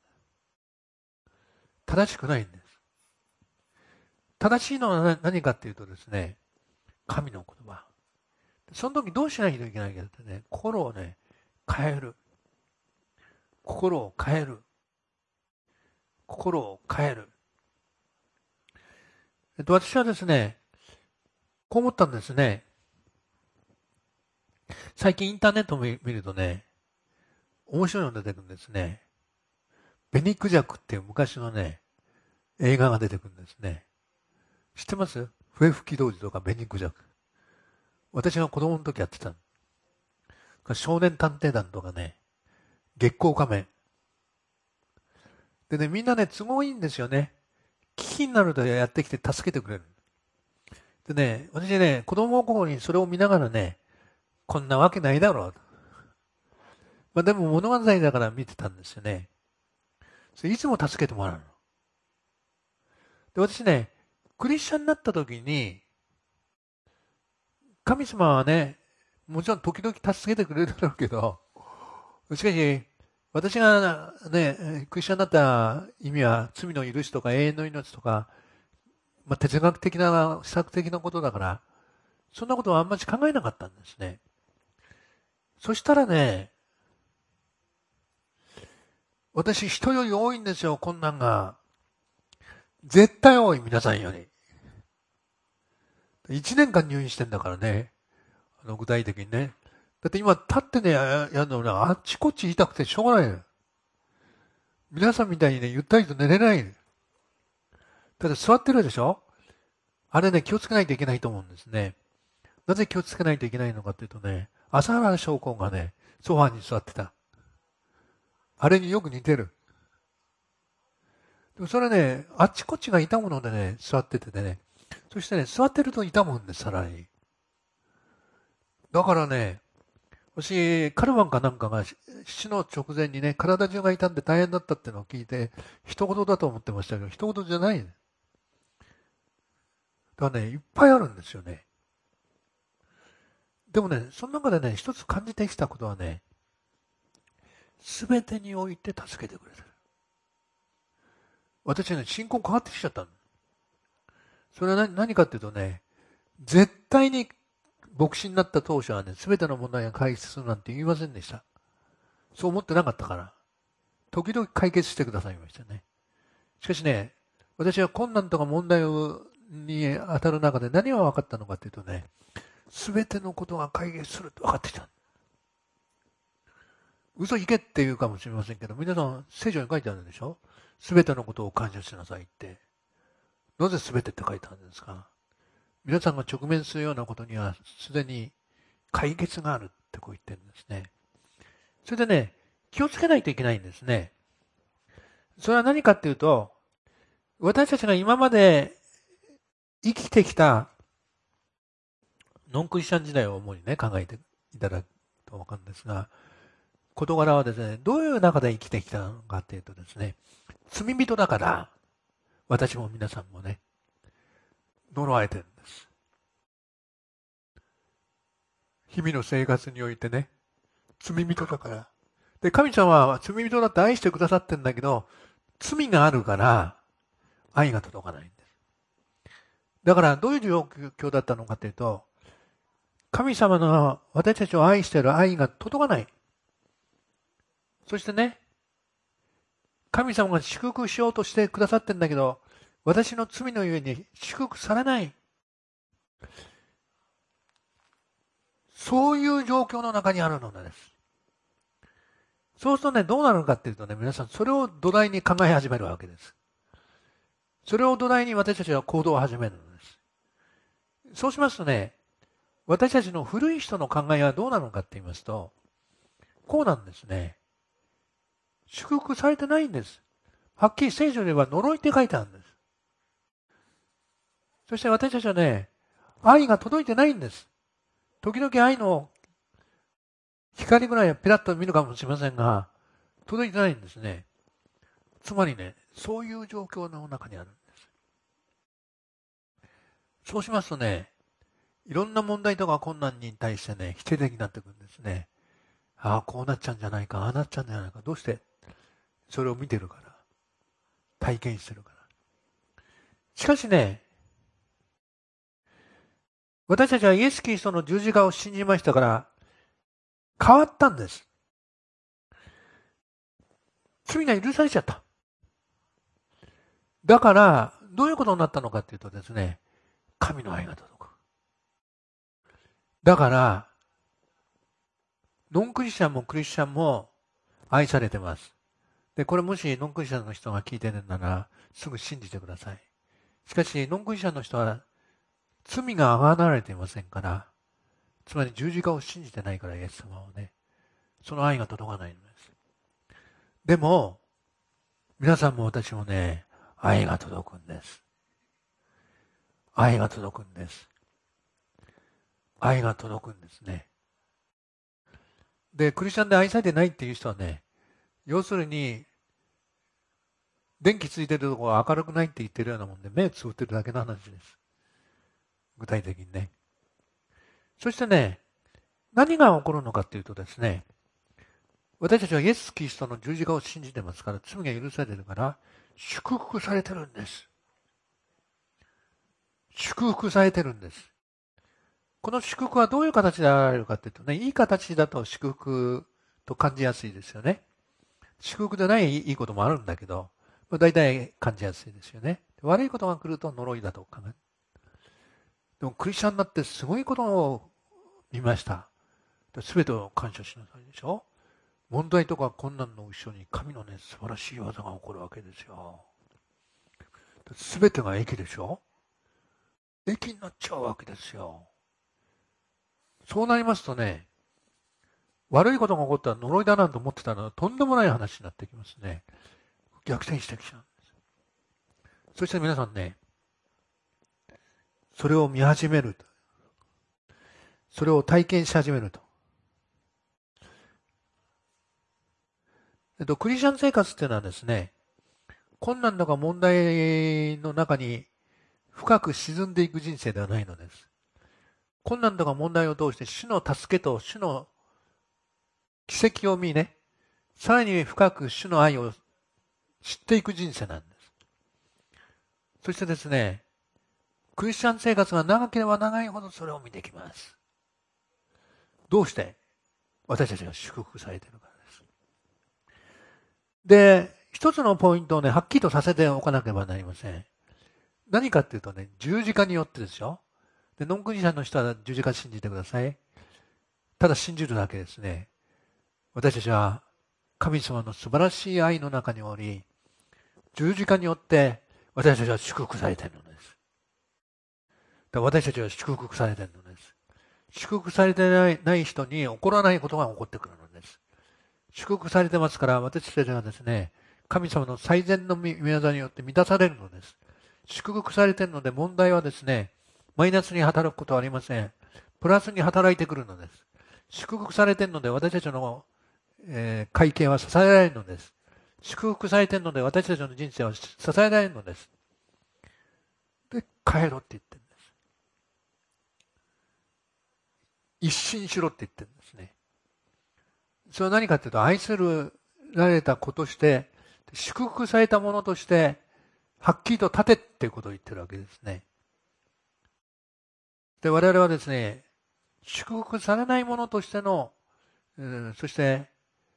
A: 正しくないんです。正しいのは何かっていうとですね、神の言葉。その時どうしないといけないかってね、心をね、変える。心を変える。心を変える。えっと、私はですね、こう思ったんですね。最近インターネットを見るとね、面白いの出てくるんですね。ベニクジャクっていう昔のね、映画が出てくるんですね。知ってます？笛吹き童子とかベニクジャク。私が子供の時やってたの。少年探偵団とかね、月光仮面。でね、みんなね、都合いいんですよね。危機になるとやってきて助けてくれる。でね、私ね、子供の頃にそれを見ながらね、こんなわけないだろうと。まあでも物語だから見てたんですよね。それいつも助けてもらうの。で、私ね、クリスチャンになった時に、神様はね、もちろん時々助けてくれるだろうけど、しかし、私がね、クリスチャンになった意味は罪の許しとか永遠の命とか、まあ、哲学的な、施策的なことだから、そんなことはあんまり考えなかったんですね。そしたらね、私人より多いんですよ、困難が。絶対多い、皆さんより。一年間入院してんだからね。あの具体的にね。だって今立ってね、やるのね、あっちこっち痛くてしょうがないの。皆さんみたいにね、ゆったりと寝れない。ただ座ってるでしょ？あれね、気をつけないといけないと思うんですね。なぜ気をつけないといけないのかっていうとね、朝原将校がね、ソファーに座ってた。あれによく似てる。でもそれね、あっちこっちが痛むのでね、座っててね、そしてね、座ってると痛むんです、さらに。だからね、私、カルバンかなんかが死の直前にね、体中が痛んで大変だったっていうのを聞いて、一言だと思ってましたけど、一言じゃない。だからね、いっぱいあるんですよね。でもね、その中でね、一つ感じてきたことはね、すべてにおいて助けてくれてる。私ね、信仰変わってきちゃったの。それは何、何かっていうとね、絶対に牧師になった当初はね、すべての問題が解決するなんて言いませんでした。そう思ってなかったから。時々解決してくださいましたね。しかしね、私は困難とか問題に当たる中で何が分かったのかというとね、すべてのことが解決するって分かってきた。嘘言けって言うかもしれませんけど、皆さん聖書に書いてあるでしょ？すべてのことを感謝しなさいって。なぜすべてって書いてあるんですか？皆さんが直面するようなことにはすでに解決があるってこう言ってるんですね。それでね、気をつけないといけないんですね。それは何かっていうと、私たちが今まで生きてきたノンクリスチャン時代を主にね、考えていただくと分かるんですが、事柄はですね、どういう中で生きてきたのかっていうとですね、罪人だから、私も皆さんもね、呪われてるんです。日々の生活においてね、罪人だから。で、神様は罪人だって愛してくださってるんだけど、罪があるから、愛が届かないんです。だから、どういう状況だったのかというと、神様の私たちを愛している愛が届かない。そしてね、神様が祝福しようとしてくださってるんだけど、私の罪のゆえに祝福されない。そういう状況の中にあるのです。そうするとね、どうなるかっていうとね、皆さん、それを土台に考え始めるわけです。それを土台に私たちは行動を始めるのです。そうしますとね、私たちの古い人の考えはどうなのかって言いますと、こうなんですね。祝福されてないんです。はっきり聖書では呪いって書いてあるんです。そして私たちはね、愛が届いてないんです。時々愛の光ぐらいはピラッと見るかもしれませんが、届いてないんですね。つまりね、そういう状況の中にあるんです。そうしますとね、いろんな問題とか困難に対してね、否定的になってくるんですね。ああ、こうなっちゃうんじゃないか、ああなっちゃうんじゃないか。どうして？それを見てるから。体験してるから。しかしね、私たちはイエス・キリストの十字架を信じましたから、変わったんです。罪が許されちゃった。だから、どういうことになったのかというとですね、神の愛が届く。だから、ノンクリスチャンもクリスチャンも愛されてます。で、これもしノンクリスチャンの人が聞いてるなら、すぐ信じてください。しかし、ノンクリスチャンの人は、罪があがなわれていませんから、つまり十字架を信じてないから、イエス様をね、その愛が届かないのです。でも、皆さんも私もね、愛が届くんです。愛が届くんです。愛が届くんですね。で、クリスチャンで愛されてないっていう人はね、要するに、電気ついてるところは明るくないって言ってるようなもんで、目つぶってるだけの話です。具体的にね。そしてね、何が起こるのかっていうとですね、私たちはイエス・キリストの十字架を信じてますから、罪が許されてるから、祝福されてるんです。祝福されてるんです。この祝福はどういう形で現れるかっていうとね、いい形だと祝福と感じやすいですよね。祝福でないいいこともあるんだけど、大体感じやすいですよね。悪いことが来ると呪いだと考える。でもクリスチャンになってすごいことを見ました。すべてを感謝しなさいでしょ。問題とか困難の後ろに神のね、素晴らしい技が起こるわけですよ。すべてが益でしょ。益になっちゃうわけですよ。そうなりますとね、悪いことが起こったら呪いだなんて思ってたのはとんでもない話になってきますね。逆転してきちゃうんです。そして皆さんね、それを見始めると。それを体験し始めると。えっと、クリスチャン生活っていうのはですね、困難とか問題の中に深く沈んでいく人生ではないのです。困難とか問題を通して主の助けと主の奇跡を見ね、さらに深く主の愛を知っていく人生なんです。そしてですね、クリスチャン生活が長ければ長いほどそれを見てきます。 どうして私たちが祝福されているからです。で、一つのポイントをね、はっきりとさせておかなければなりません。何かっていうとね、十字架によってですよ。で、ノンクリスチャンの人は十字架信じてください。ただ信じるだけですね。私たちは神様の素晴らしい愛の中におり、十字架によって私たちは祝福されているのです。だ私たちは祝福されているのです。祝福されてない、ない人に起こらないことが起こってくるのです。祝福されてますから、私たちはですね、神様の最善の御業によって満たされるのです。祝福されているので問題はですね、マイナスに働くことはありません。プラスに働いてくるのです。祝福されているので私たちの、えー、会計は支えられるのです。祝福されているので私たちの人生は支えられるのです。で、帰ろって言ってるんです。一新しろって言ってるんですね。それは何かというと、愛するられた子として、祝福されたものとして、はっきりと立てっていうことを言ってるわけですね。で、我々はですね、祝福されないものとしての、うん、そして、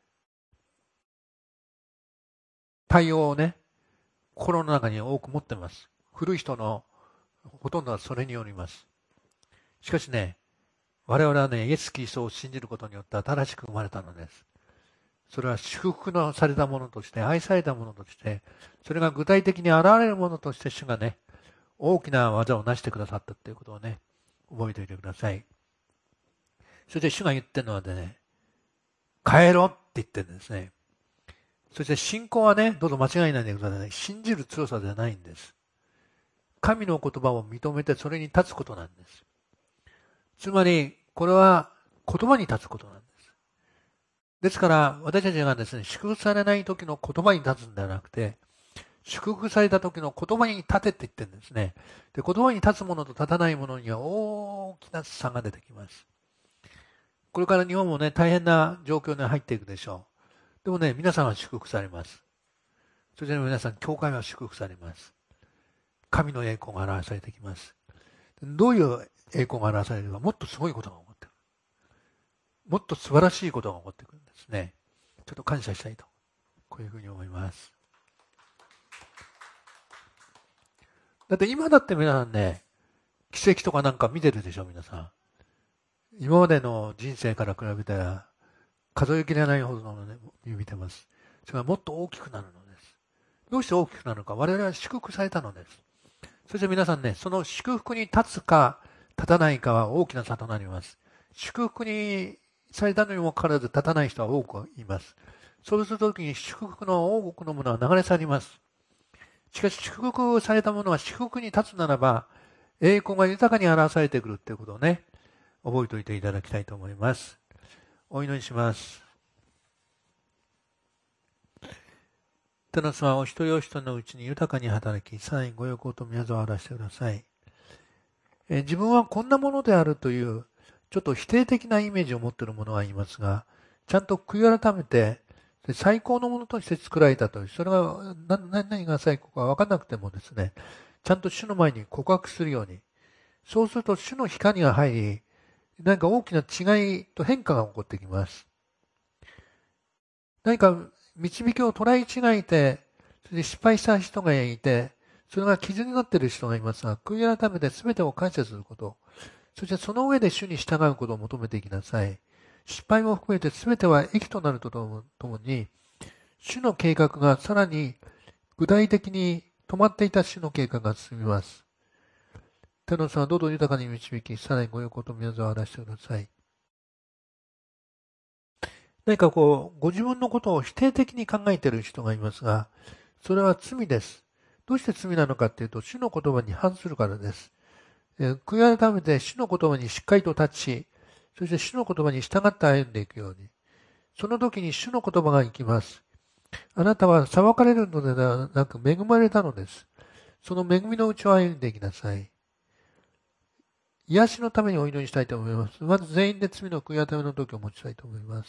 A: 対応をね、心の中に多く持っています。古い人のほとんどはそれによります。しかしね、我々はね、イエス・キリストを信じることによって新しく生まれたのです。それは祝福のされたものとして、愛されたものとして、それが具体的に現れるものとして主がね、大きな技を成してくださったということをね、覚えておいてください。そして主が言ってるのはね、帰ろって言ってるんですね。そして信仰はね、どうぞ間違いないでください。信じる強さじゃないんです。神の言葉を認めてそれに立つことなんです。つまり、これは言葉に立つことなんです。ですから、私たちがですね、祝福されない時の言葉に立つんではなくて、祝福された時の言葉に立てって言ってるんですね。で、言葉に立つものと立たないものには大きな差が出てきます。これから日本もね、大変な状況に入っていくでしょう。でもね、皆さんは祝福されます。そして皆さん、教会は祝福されます。神の栄光が表されてきます。どういう栄光が表されるか、もっとすごいことが起こってくる。もっと素晴らしいことが起こってくるんですね。ちょっと感謝したいと、こういうふうに思います。だって今だって皆さんね、奇跡とかなんか見てるでしょ、皆さん。今までの人生から比べたら、数えきれないほどのね、見てます。それがもっと大きくなるのです。どうして大きくなるのか、我々は祝福されたのです。そして皆さんね、その祝福に立つか立たないかは大きな差となります。祝福にされたのにもかかわらず立たない人は多くいます。そうするときに祝福の多くのものは流れ去ります。しかし祝福されたものは祝福に立つならば、栄光が豊かに表されてくるということをね、覚えておいていただきたいと思います。お祈りします。天の様、お一人お一人のうちに豊かに働き、さらにご欲と宮沢を表してください。え自分はこんなものであるという、ちょっと否定的なイメージを持っている者がいますが、ちゃんと悔い改めて、最高のものとして作られたという、それが何、何が最高か分からなくてもですね、ちゃんと主の前に告白するように、そうすると主の光が入り、何か大きな違いと変化が起こってきます。何か導きを捉え違えて、それで失敗した人がいて、それが傷になっている人がいますが、悔い改めて全てを感謝すること、そしてその上で主に従うことを求めていきなさい。失敗も含めて全ては益となるとともに、主の計画がさらに具体的に止まっていた主の計画が進みます。天の様、どうぞ豊かに導き、さらにご欲と宮沢を表してください。何かこう、ご自分のことを否定的に考えている人がいますが、それは罪です。どうして罪なのかというと、主の言葉に反するからです。えー、悔い改めて主の言葉にしっかりと立ち、そして主の言葉に従って歩んでいくように。その時に主の言葉が生きます。あなたは裁かれるのではなく恵まれたのです。その恵みのうちを歩んでいきなさい。癒しのためにお祈りしたいと思います。まず全員で罪の悔い改めの時を持ちたいと思います。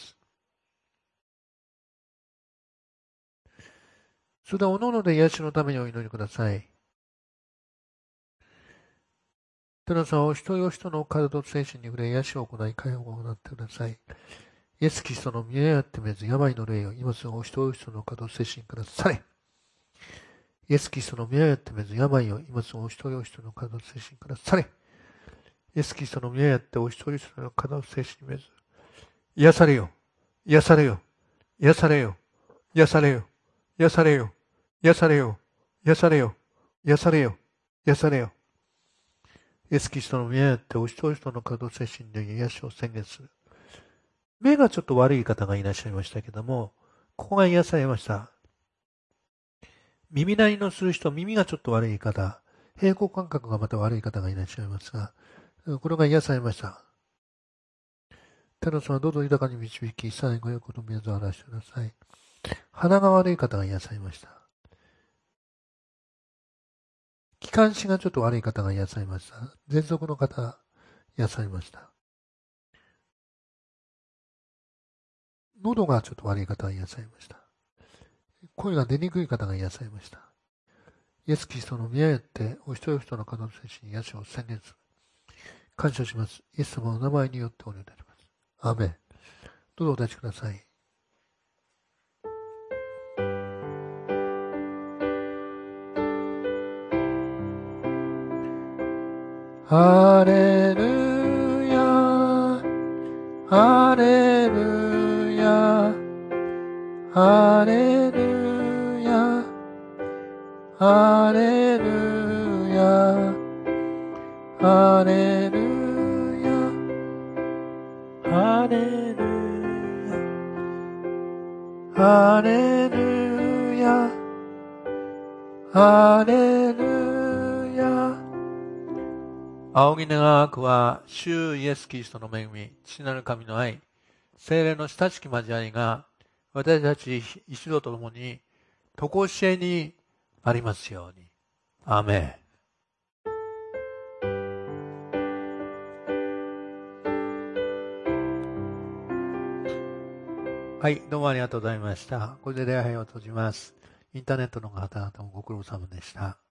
A: それでは、おのおので癒しのためにお祈りください。 天の様、お人お人の体と精神に触れ、癒しを行い、解放を行ってください。イエス・キリストの見えあってめず、病の霊を今すぐお人お人の体と精神から去れ。イエス・キリストの見えあってめず、病を今すぐお人お人の体と精神から去れ。イエス・キリストの見えあってお人お人の体と精神にめず、癒されよ、癒されよ、癒されよ、癒されよ、癒されよ、癒されよ、癒されよ、癒されよ、癒されよ。イエス・キリストの見えあってお人お人の体と精神で癒しを宣言する。目がちょっと悪い方がいらっしゃいましたけども、ここが癒されました。耳鳴りのする人、耳がちょっと悪い方、平衡感覚がまた悪い方がいらっしゃいますが、これが癒されました。天の様、どうぞ豊かに導き、さらにごよくと水を荒らしてください。鼻が悪い方が癒されました。気管支がちょっと悪い方が癒されました。喘息の方、癒されました。喉がちょっと悪い方が癒されました。声が出にくい方が癒されました。イエス・キリストの見合いってお一人お一人の方の精神に癒しを宣言する。感謝します。イエス様の名前によってお願いいたします。アーメン。どうぞお立ちください。ハレルヤ、ハレルヤ、ハレルヤ、ハレルヤ、ハレルヤ、ハレルヤ、ハレルヤ、ハレルヤ。仰ぎ願わくは、主イエス・キリストの恵み、父なる神の愛、聖霊の親しき交わりが、私たち一同と共に、とこしえにありますように。アーメン。はい、どうもありがとうございました。これで礼拝を閉じます。インターネットの方々もご苦労様でした。